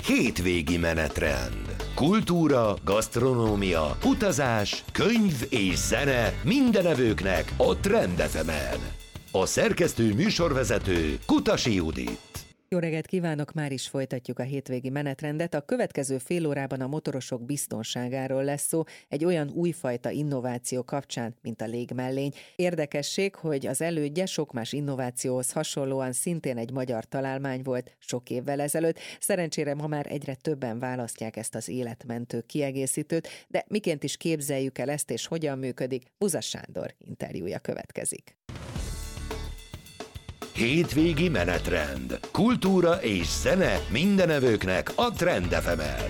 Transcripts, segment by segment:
Hétvégi menetrend. Kultúra, gasztronómia, utazás, könyv és zene minden evőknek a Trend FM-en. A szerkesztő műsorvezető Kutasi Judit. Jó reggelt kívánok, már is folytatjuk a hétvégi menetrendet. A következő fél órában a motorosok biztonságáról lesz szó, egy olyan újfajta innováció kapcsán, mint a légmellény. Érdekesség, hogy az elődje sok más innovációhoz hasonlóan szintén egy magyar találmány volt sok évvel ezelőtt. Szerencsére ma már egyre többen választják ezt az életmentő kiegészítőt, de miként is képzeljük el ezt és hogyan működik? Buza Sándor interjúja következik. Hétvégi menetrend. Kultúra és zene minden evőknek a Trend FM-en.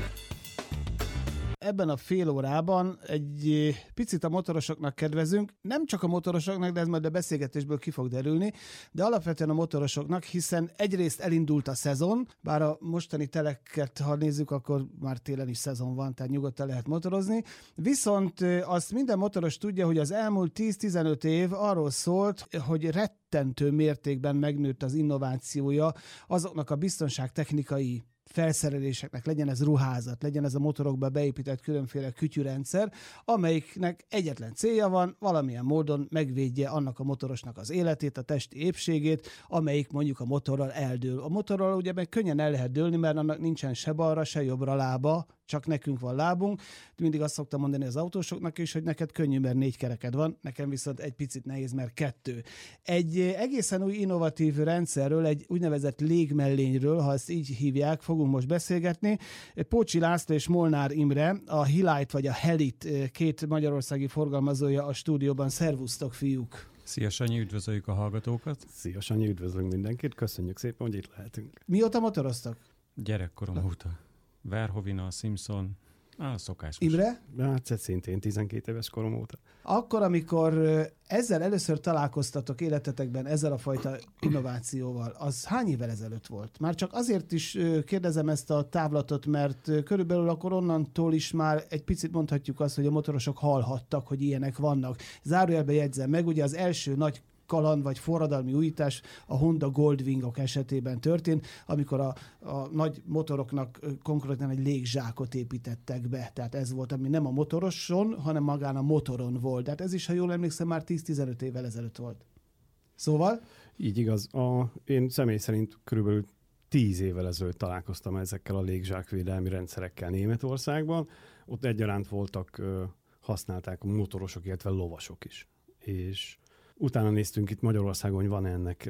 Ebben a fél órában egy picit a motorosoknak kedvezünk, nem csak a motorosoknak, de ez majd a beszélgetésből ki fog derülni, de alapvetően a motorosoknak, hiszen egyrészt elindult a szezon, bár a mostani teleket, ha nézzük, akkor már télen is szezon van, tehát nyugodtan lehet motorozni, viszont azt minden motoros tudja, hogy az elmúlt 10-15 év arról szólt, hogy rettentő mértékben megnőtt az innovációja azoknak a biztonságtechnikai felszereléseknek, legyen ez ruházat, legyen ez a motorokba beépített különféle kütyűrendszer, amelyiknek egyetlen célja van, valamilyen módon megvédje annak a motorosnak az életét, a testi épségét, amelyik mondjuk a motorral eldől. A motorral ugye meg könnyen el lehet dőlni, mert annak nincsen se balra, se jobbra lába, csak nekünk van lábunk. Mindig azt szoktam mondani az autósoknak is, hogy neked könnyű, mert 4 kereked van, nekem viszont egy picit nehéz, mert 2. Egy egészen új innovatív rendszerről, egy úgynevezett légmellényről, ha ezt így hívják, fogunk most beszélgetni. Pócsi László és Molnár Imre, a Hilite vagy a Helit két magyarországi forgalmazója a stúdióban. Szervusztok, fiúk! Szia Sanyi, üdvözöljük a hallgatókat! Szia Sanyi, üdvözlünk mindenkit, köszönjük szépen, hogy itt lehetünk. Mióta motoroztak? Gyerekkorom óta. Verhovina, Simpson, szokásos. Imre? Hát szintén 12 éves korom óta. Akkor, amikor ezzel először találkoztatok életetekben, ezzel a fajta innovációval, az hány évvel ezelőtt volt? Már csak azért is kérdezem ezt a távlatot, mert körülbelül akkor onnantól is már egy picit mondhatjuk azt, hogy a motorosok hallhattak, hogy ilyenek vannak. Zárójelbe jegyzem meg, ugye az első nagy kaland vagy forradalmi újítás a Honda Goldwingok esetében történt, amikor a nagy motoroknak konkrétan egy légzsákot építettek be. Tehát ez volt, ami nem a motoroson, hanem magán a motoron volt. Tehát ez is, ha jól emlékszem, már 10-15 évvel ezelőtt volt. Szóval? Így igaz. Én személy szerint körülbelül 10 évvel ezelőtt találkoztam ezekkel a légzsákvédelmi rendszerekkel Németországban. Ott egyaránt voltak, használták a motorosok, illetve lovasok is. És utána néztünk itt Magyarországon, hogy van ennek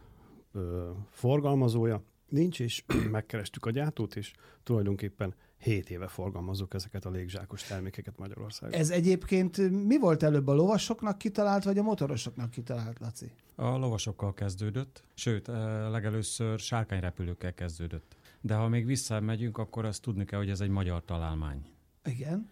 forgalmazója. Nincs, és megkerestük a gyártót, és tulajdonképpen 7 éve forgalmazzuk ezeket a légzsákos termékeket Magyarországon. Ez egyébként mi volt előbb, a lovasoknak kitalált, vagy a motorosoknak kitalált, Laci? A lovasokkal kezdődött, sőt, legelőször sárkányrepülőkkel kezdődött. De ha még visszamegyünk, akkor azt tudni kell, hogy ez egy magyar találmány. Igen.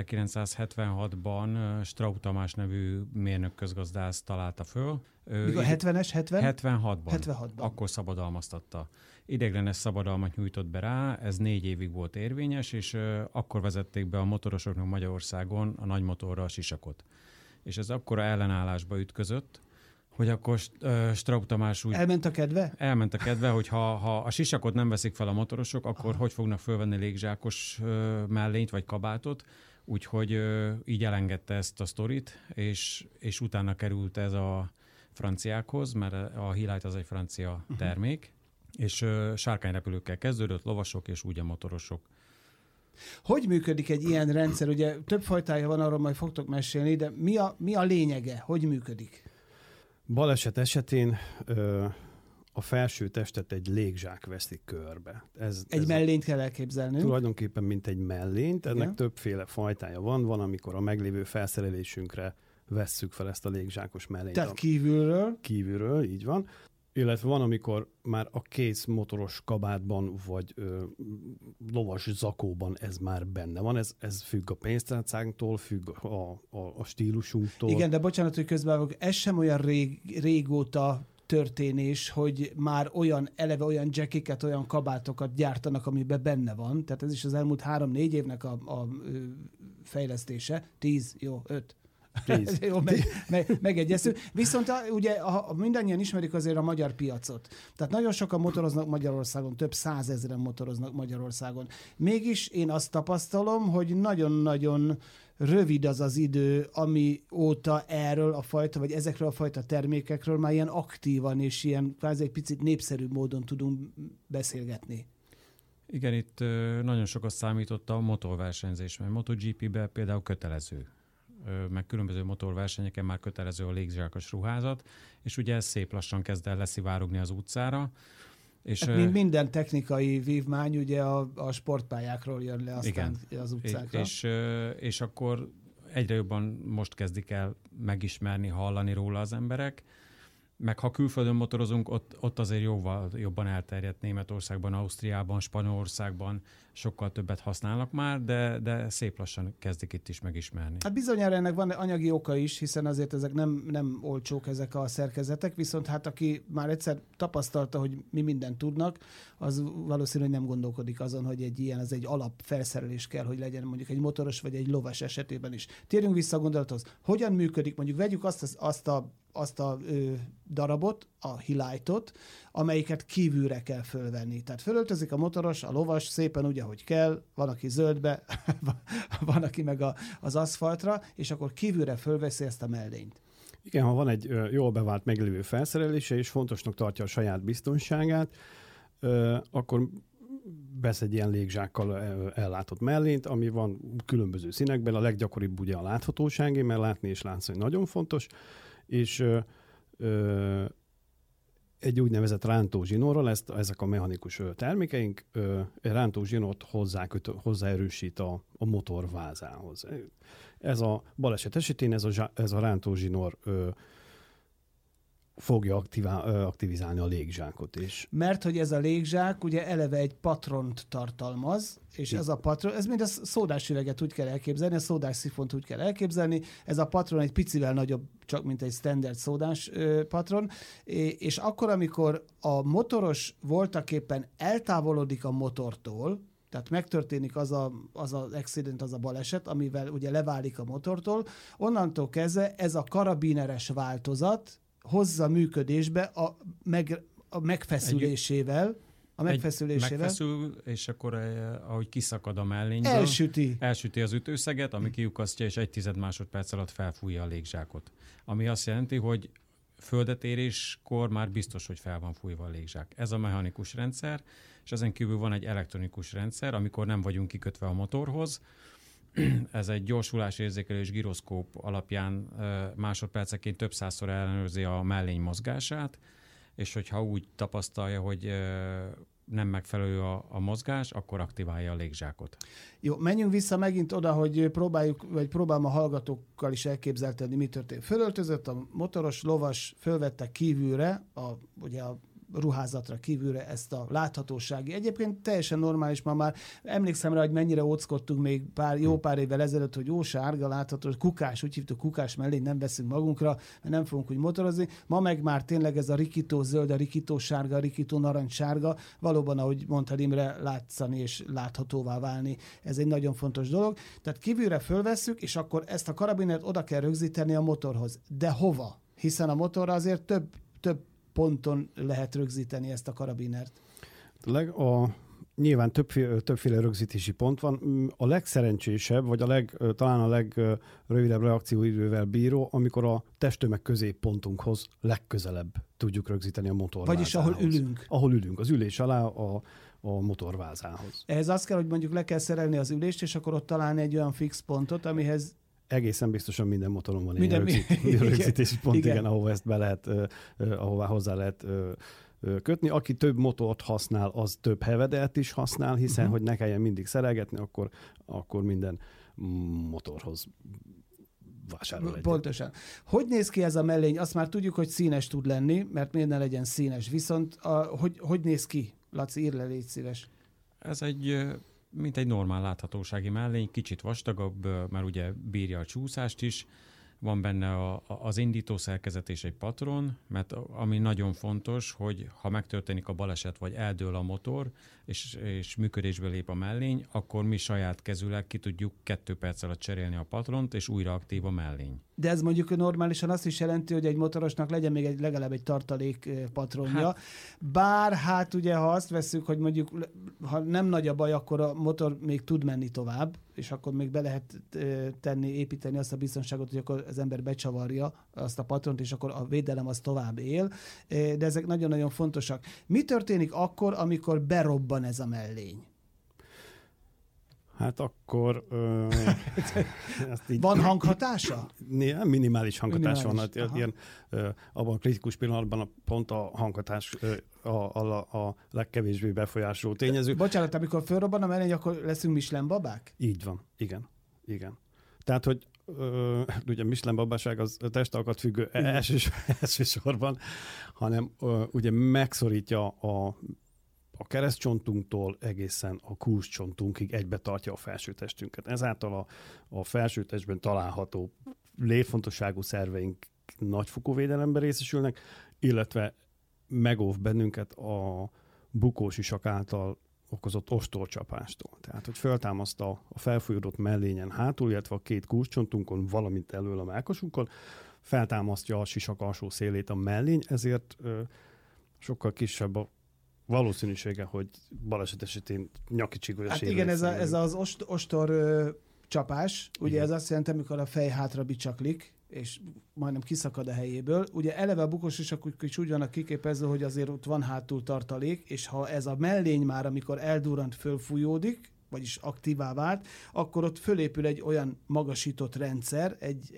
1976-ban Straub Tamás nevű mérnök közgazdász találta föl. Mikor 70-es, 76-ban. 76-ban. Akkor szabadalmaztatta. Ideiglenes szabadalmat nyújtott be rá, ez 4 évig volt érvényes, és akkor vezették be a motorosoknak Magyarországon a nagymotorra a sisakot. És ez akkora ellenállásba ütközött, hogy akkor Straub Tamás úgy... Elment a kedve? Elment a kedve, hogy ha a sisakot nem veszik fel a motorosok, akkor hogy fognak fölvenni légzsákos mellényt vagy kabátot, úgyhogy így elengedte ezt a sztorit, és utána került ez a franciákhoz, mert a Hilite az egy francia termék, és sárkányrepülőkkel kezdődött, lovasok és úgy a motorosok. Hogy működik egy ilyen rendszer? Ugye több fajtája van, arról majd fogtok mesélni, de mi a lényege? Hogy működik? Baleset esetén a felső testet egy légzsák veszi körbe. Ez mellényt kell elképzelnünk. Tulajdonképpen mint egy mellényt, ennek Igen. többféle fajtája van. Van, amikor a meglévő felszerelésünkre vesszük fel ezt a légzsákos mellényt. Tehát kívülről? Kívülről, így van. Illetve van, amikor már a kész motoros kabátban, vagy lovas zakóban ez már benne van. Ez függ a pénztárcánktól, függ a stílusunktól. Igen, de bocsánat, hogy közben ez sem olyan régóta történés, hogy már eleve olyan jackiket, olyan kabátokat gyártanak, amiben benne van. Tehát ez is az elmúlt 3-4 évnek a fejlesztése. 10, jó, 5. Jó, megegyeztünk. Viszont ugye mindannyian ismerik azért a magyar piacot. Tehát nagyon sokan motoroznak Magyarországon, több 100 000-en motoroznak Magyarországon. Mégis én azt tapasztalom, hogy nagyon-nagyon rövid az az idő, amióta erről a fajta, vagy ezekről a fajta termékekről már ilyen aktívan és ilyen kvázi egy picit népszerűbb módon tudunk beszélgetni. Igen, itt nagyon sokat számított a motorversenyzés, mert MotoGP-ben például kötelező, meg különböző motorversenyeken már kötelező a légzsákos ruházat, és ugye ez szép lassan kezd el leszivárogni az utcára. És hát mint minden technikai vívmány, ugye a sportpályákról jön le aztán igen, az utcákra. És akkor egyre jobban most kezdik el megismerni, hallani róla az emberek, meg ha külföldön motorozunk, ott azért jóval jobban elterjedt Németországban, Ausztriában, Spanyolországban sokkal többet használnak már, de szép lassan kezdik itt is megismerni. Hát bizonyára ennek van anyagi oka is, hiszen azért ezek nem olcsók ezek a szerkezetek, viszont hát aki már egyszer tapasztalta, hogy mi mindent tudnak, az valószínű, hogy nem gondolkodik azon, hogy egy ilyen, az egy alapfelszerelés kell, hogy legyen mondjuk egy motoros vagy egy lovas esetében is. Térjünk vissza a gondolathoz. Hogyan működik? Mondjuk vegyük azt a darabot, a highlightot, amelyiket kívülre kell fölvenni. Tehát fölöltözik a motoros, a lovas szépen úgy, ahogy kell, van, aki zöldbe, van, aki meg az aszfaltra, és akkor kívülre fölveszi ezt a mellényt. Igen, ha van egy jól bevált meglévő felszerelése, és fontosnak tartja a saját biztonságát, akkor vesz egy ilyen légzsákkal ellátott mellényt, ami van különböző színekben. A leggyakoribb ugye a láthatóságé, mert látni és látszani nagyon fontos, és egy úgynevezett rántózsinórral, ezek a mechanikus termékeink, rántózsinort hozzáerősít a motor vázához. Ez a baleset esetén ez a rántózsinór fogja aktivizálni a légzsákot is. Mert hogy ez a légzsák ugye eleve egy patront tartalmaz, és ez a patron, ez mind a szódás üveget úgy kell elképzelni, a szódás szifont úgy kell elképzelni, ez a patron egy picivel nagyobb, csak mint egy standard szódás patron, és akkor, amikor a motoros voltaképpen eltávolodik a motortól, tehát megtörténik az accident, az a baleset, amivel ugye leválik a motortól, onnantól kezdve ez a karabineres változat hozza működésbe a megfeszülésével. Megfeszül, és akkor ahogy kiszakad a mellényből, elsüti az ütőszeget, ami kiukasztja, és 1/10 másodperc alatt felfújja a légzsákot. Ami azt jelenti, hogy földet éréskor már biztos, hogy fel van fújva a légzsák. Ez a mechanikus rendszer, és ezen kívül van egy elektronikus rendszer, amikor nem vagyunk kikötve a motorhoz. Ez egy gyorsulásérzékelés gyroszkóp alapján másodperceként több százszor ellenőrzi a mellény mozgását, és hogyha úgy tapasztalja, hogy nem megfelelő a mozgás, akkor aktiválja a légzsákot. Jó, menjünk vissza megint oda, hogy próbálom a hallgatókkal is elképzeltetni, mi történt. Fölöltözött a motoros, lovas, fölvette kívülre, ugye a ruházatra kívülre ezt a láthatósági. Egyébként teljesen normális, ma már emlékszem rá, hogy mennyire óckodtunk még jó pár évvel ezelőtt, hogy jó sárga látható, kukás, úgy hívtuk kukás mellé, nem veszünk magunkra, mert nem fogunk úgy motorozni. Ma meg már tényleg ez a rikító zöld, a rikító sárga, a rikító narancssárga, valóban, ahogy mondtad Imre, látszani és láthatóvá válni. Ez egy nagyon fontos dolog. Tehát kívülre fölvesszük, és akkor ezt a karabinert oda kell rögzíteni a motorhoz. De hova? Hiszen a motorra azért több ponton lehet rögzíteni ezt a karabinert. Nyilván többféle rögzítési pont van. A legszerencsésebb, vagy talán a legrövidebb reakcióidővel bíró, amikor a testtömeg középpontunkhoz legközelebb tudjuk rögzíteni a motorvázához. Vagyis ahol ülünk. Ahol ülünk, az ülés alá a motorvázához. Ehhez az kell, hogy mondjuk le kell szerelni az ülést, és akkor ott találni egy olyan fix pontot, amihez egészen biztosan minden motoron van ilyen rögzítési pont, igen, ahova ezt ahová hozzá lehet kötni. Aki több motort használ, az több hevedelt is használ, hiszen hogy ne kelljen mindig szerelgetni, akkor minden motorhoz vásárol egyet. Pontosan. Hogy néz ki ez a mellény? Azt már tudjuk, hogy színes tud lenni, mert miért ne legyen színes. Viszont hogy néz ki? Laci, írd le, légy szíves. Ez mint egy normál láthatósági mellény, kicsit vastagabb, mert ugye bírja a csúszást is, van benne az indító szerkezet és egy patron, mert ami nagyon fontos, hogy ha megtörténik a baleset, vagy eldől a motor, és működésbe lép a mellény, akkor mi saját kezűleg ki tudjuk 2 perc alatt cserélni a patront, és újra aktív a mellény. De ez mondjuk normálisan azt is jelenti, hogy egy motorosnak legyen még legalább egy tartalék patronja. Hát, bár hát ugye, ha azt veszük, hogy mondjuk ha nem nagy a baj, akkor a motor még tud menni tovább, és akkor még be lehet építeni azt a biztonságot, hogy akkor az ember becsavarja azt a patront, és akkor a védelem az tovább él. De ezek nagyon-nagyon fontosak. Mi történik akkor, amikor berobban ez a mellény? Hát akkor... Van hanghatása? Minimális hanghatás van. Hát ilyen, abban a kritikus pillanatban pont a hanghatás a legkevésbé befolyásoló tényező. Bocsánat, amikor fölrobban a mellény, akkor leszünk Michelin babák? Így van, igen. Tehát, hogy ugye Michelin babaság az testalkat függő elsősorban, hanem ugye megszorítja a keresztcsontunktól egészen a kúscsontunkig egybe tartja a felsőtestünket. Ezáltal a felsőtestben található létfontosságú szerveink nagyfokú védelemben részesülnek, illetve megóv bennünket a bukósisak által okozott ostorcsapástól. Tehát, hogy feltámaszt a felfújódott mellényen hátul, illetve a 2 kúscsontunkon, valamint elől a mellkasunkon, feltámasztja a sisak alsó szélét a mellény, ezért sokkal kisebb a valószínűsége, hogy baleset esetén nyaki csigolya sérülés. Hát igen, ez az ostor csapás, ugye igen. Ez azt jelenti, amikor a fej hátra bicsaklik, és majdnem kiszakad a helyéből. Ugye eleve a bukósisak is úgy vannak kiképezve, hogy azért ott van hátul tartalék, és ha ez a mellény már, amikor eldurrant, fölfújódik, vagyis aktívá vált, akkor ott fölépül egy olyan magasított rendszer,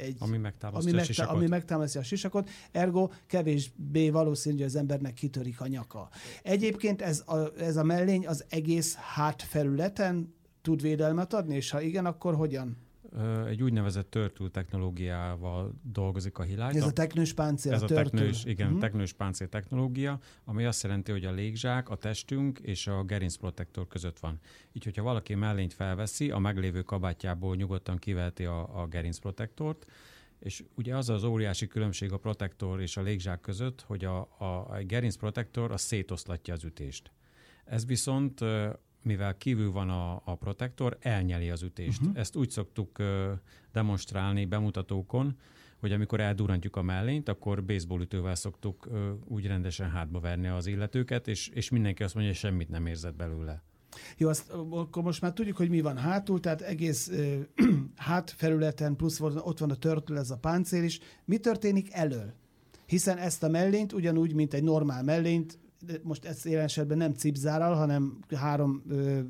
ami megtámasztja a sisakot, ergo kevésbé valószínű, hogy az embernek kitörik a nyaka. Egyébként ez a mellény az egész hátfelületen tud védelmet adni, és ha igen, akkor hogyan? Egy úgynevezett turtle technológiával dolgozik a Hilite. Ez a teknős páncél, ez a teknős, igen, teknős páncél technológia, ami azt jelenti, hogy a légzsák, a testünk és a gerincprotektor között van. Így, hogyha valaki mellényt felveszi, a meglévő kabátjából nyugodtan kiveheti a gerincprotektort, és ugye az az óriási különbség a protektor és a légzsák között, hogy a gerincprotektor az szétoszlatja az ütést. Ez viszont mivel kívül van a protektor, elnyeli az ütést. Ezt úgy szoktuk demonstrálni bemutatókon, hogy amikor eldurrantjuk a mellényt, akkor baseballütővel szoktuk úgy rendesen hátba verni az illetőket, és mindenki azt mondja, hogy semmit nem érzett belőle. Jó, akkor most már tudjuk, hogy mi van hátul, tehát egész hátfelületen, plusz ott van a turtle, ez a páncél is. Mi történik elől? Hiszen ezt a mellényt ugyanúgy, mint egy normál mellényt, most ezt jelen esetben nem cipzárral, hanem 3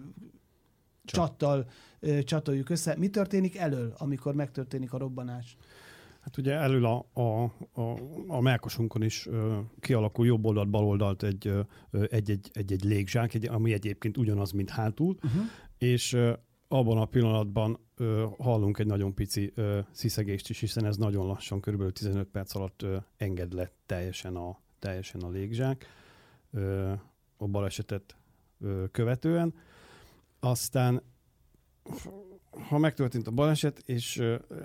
csattal csatoljuk össze. Mi történik elől, amikor megtörténik a robbanás? Hát ugye elől a mellkasunkon is kialakul jobb oldalt, bal oldalt egy légzsák, ami egyébként ugyanaz, mint hátul, és abban a pillanatban hallunk egy nagyon pici sziszegést is, hiszen ez nagyon lassan, körülbelül 15 perc alatt enged le teljesen a légzsák a balesetet követően. Aztán, ha megtörtént a baleset, és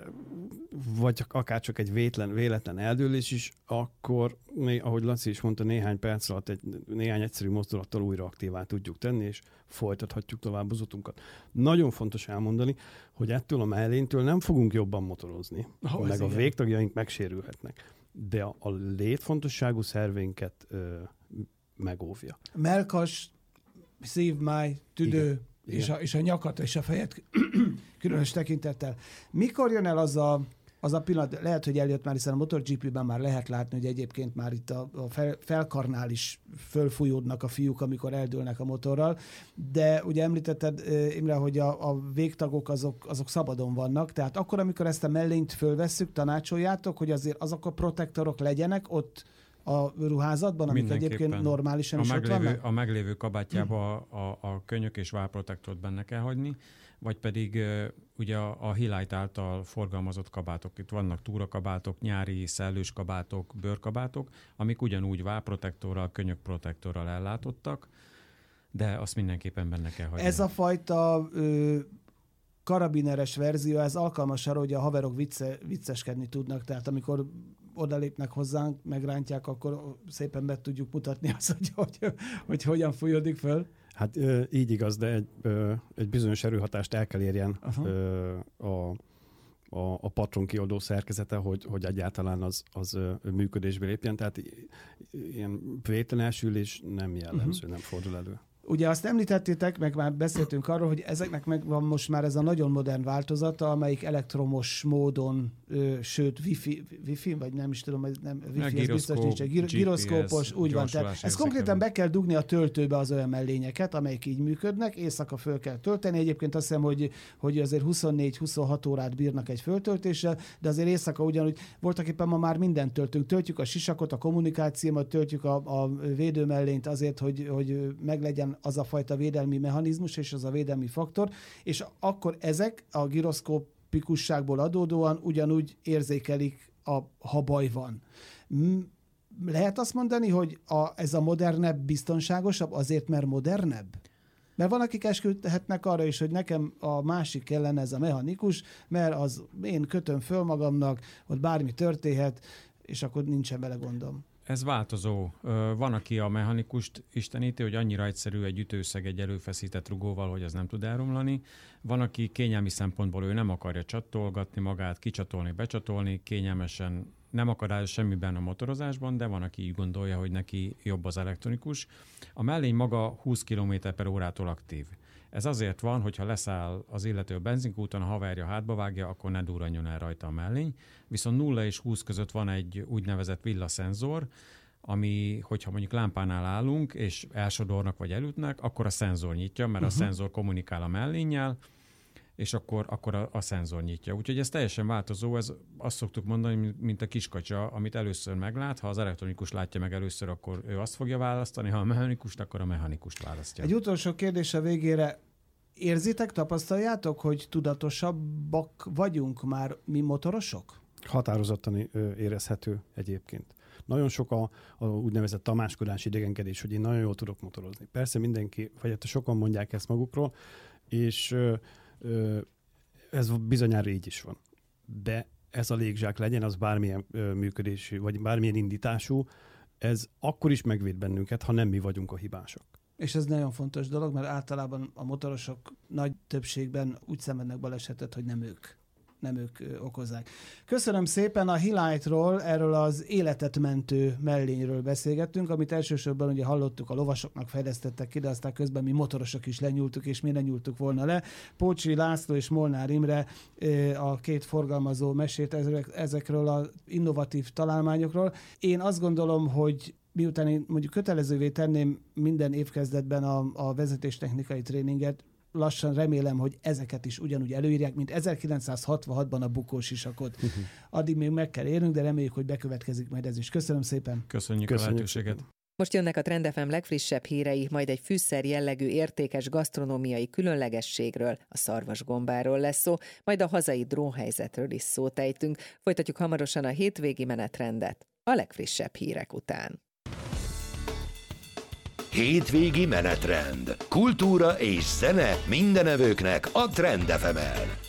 vagy akár csak egy véletlen eldőlés is, akkor, ahogy Laci is mondta, néhány perc alatt néhány egyszerű mozdulattal újra aktívá tudjuk tenni, és folytathatjuk tovább az utunkat. Nagyon fontos elmondani, hogy ettől a mellénytől nem fogunk jobban motorozni, meg a végtagjaink megsérülhetnek, de a létfontosságú szerveinket megóvja. Mellkas, szívmáj, tüdő, és a nyakat és a fejet különös tekintettel. Mikor jön el az a pillanat, lehet, hogy eljött már, hiszen a MotoGP-ben már lehet látni, hogy egyébként már itt a felkarnál is fölfújódnak a fiúk, amikor eldőlnek a motorral, de ugye említetted, Imre, hogy a végtagok azok szabadon vannak, tehát akkor, amikor ezt a mellényt fölvesszük, tanácsoljátok, hogy azért azok a protektorok legyenek ott a ruházatban, amik egyébként normálisan is ott vannak? A meglévő kabátjába a könyök és válprotektort benne kell hagyni, vagy pedig ugye a Hilite által forgalmazott kabátok. Itt vannak túrakabátok, nyári szellős kabátok, bőrkabátok, amik ugyanúgy válprotektorral, könyökprotektorral ellátottak, de azt mindenképpen benne kell hagyni. Ez a fajta karabineres verzió, ez alkalmas arra, hogy a haverok vicceskedni tudnak, tehát amikor odalépnek hozzánk, megrántják, akkor szépen be tudjuk mutatni azt, hogy hogyan fújódik föl. Hát így igaz, de egy bizonyos erőhatást el kell érjen a patron kioldó szerkezete, hogy egyáltalán az működésbe lépjen, tehát ilyen vételensülés nem jellemző, nem fordul elő. Ugye azt említettétek, meg már beszéltünk arról, hogy ezeknek megvan most már ez a nagyon modern változata, amelyik elektromos módon, sőt wifi, vagy nem is tudom, nem wifi, ez biztos nincs, giroszkópos, úgy van. Tehát ezt konkrétan be kell dugni a töltőbe az olyan mellényeket, amelyek így működnek, éjszaka föl kell tölteni. Egyébként azt hiszem, hogy azért 24-26 órát bírnak egy föltöltéssel, de azért éjszaka ugyanúgy voltak éppen ma már mindent töltünk. Töltjük a sisakot, a kommunikációmat, töltjük a védőmellényt azért, hogy meglegyen az a fajta védelmi mechanizmus és az a védelmi faktor, és akkor ezek a giroszkópikusságból adódóan ugyanúgy érzékelik, ha baj van. Lehet azt mondani, hogy ez a modernebb biztonságosabb azért, mert modernebb? Mert van, akik esküdhetnek arra is, hogy nekem a másik kellene ez a mechanikus, mert én kötöm föl magamnak, ott bármi történhet, és akkor nincsen vele gondom. Ez változó. Van, aki a mechanikust isteníti, hogy annyira egyszerű egy ütőszeg egy előfeszített rugóval, hogy az nem tud elromlani. Van, aki kényelmi szempontból ő nem akarja csatolgatni magát, kicsatolni, becsatolni, kényelmesen nem akadályoz semmiben a motorozásban, de van, aki így gondolja, hogy neki jobb az elektronikus. A mellény maga 20 km/h-tól aktív. Ez azért van, hogyha leszáll az illető a benzinkúton, a haverja hátba vágja, akkor ne durranjon el rajta a mellény. Viszont 0 és 20 között van egy úgynevezett villaszenzor, ami, hogyha mondjuk lámpánál állunk, és elsodornak vagy elütnek, akkor a szenzor nyitja, mert a szenzor kommunikál a mellénnyel, és akkor a szenzor nyitja. Úgyhogy ez teljesen változó, ez azt szoktuk mondani, mint a kiskacsa, amit először meglát, ha az elektronikus látja meg először, akkor ő azt fogja választani, ha a mechanikust, akkor a mechanikust választja. Egy utolsó kérdés a végére. Érzitek, tapasztaljátok, hogy tudatosabbak vagyunk már mi motorosok? Határozottan érezhető egyébként. Nagyon sok a úgynevezett tamáskodás, idegenkedés, hogy én nagyon jól tudok motorozni. Persze mindenki, vagy hát sokan mondják ezt magukról, és ez bizonyára így is van. De ez a légzsák legyen, az bármilyen működésű, vagy bármilyen indítású, ez akkor is megvéd bennünket, ha nem mi vagyunk a hibások. És ez nagyon fontos dolog, mert általában a motorosok nagy többségben úgy szenvednek balesetet, hogy nem ők okozzák. Köszönöm szépen, a Hilite-ról, erről az életet mentő mellényről beszélgettünk, amit elsősorban ugye hallottuk, a lovasoknak fejlesztettek ki, de aztán közben mi motorosok is lenyúltuk, és mi ne nyúltuk volna le. Pócsy László és Molnár Imre a két forgalmazó mesélt ezekről az innovatív találmányokról. Én azt gondolom, hogy miután én mondjuk kötelezővé tenném minden évkezdetben a vezetéstechnikai tréninget, lassan remélem, hogy ezeket is ugyanúgy előírják, mint 1966-ban a bukósisakot. Addig még meg kell érnünk, de reméljük, hogy bekövetkezik majd ez is. Köszönöm szépen. Köszönjük a lehetőséget. Most jönnek a Trend FM legfrissebb hírei, majd egy fűszer jellegű értékes gasztronómiai különlegességről, a szarvasgombáról lesz szó, majd a hazai drónhelyzetről is szót ejtünk. Folytatjuk hamarosan a hétvégi menetrendet a legfrissebb hírek után. Hétvégi menetrend. Kultúra és zene mindenevőknek a Trend FM-en.